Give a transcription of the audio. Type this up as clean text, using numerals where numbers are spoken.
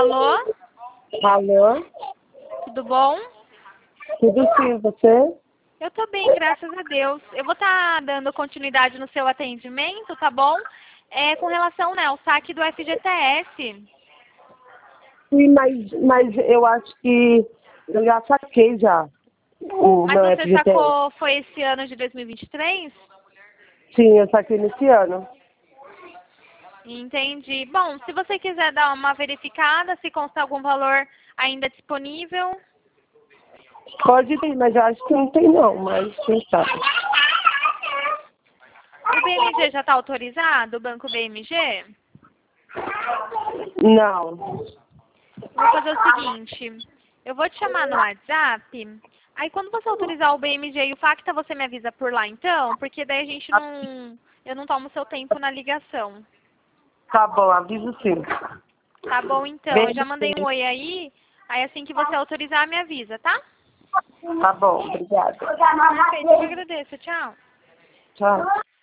Alô? Alô? Tudo bom? Tudo sim, você? Eu tô bem, graças a Deus. Eu vou estar dando continuidade no seu atendimento, tá bom? Com relação, né, ao saque do FGTS. Sim, mas eu acho que eu já saquei já o Mas meu você FGTS. sacou, foi esse ano de 2023? Sim, eu saquei nesse ano. Entendi. Bom, se você quiser dar uma verificada, se consta algum valor ainda disponível. Pode ter, mas eu acho que não tem não, mas quem sabe. O BMG já está autorizado, o Banco BMG? Não. Vou fazer o seguinte, eu vou te chamar no WhatsApp, aí quando você autorizar o BMG e o Facta, você me avisa por lá então, porque daí a gente não, eu não tomo seu tempo na ligação. Tá bom, aviso sim. Tá bom então, eu Bem, já mandei um oi aí assim que você autorizar, me avisa, tá? tá bom, obrigada. Perfeito, eu que agradeço, tchau. Tchau.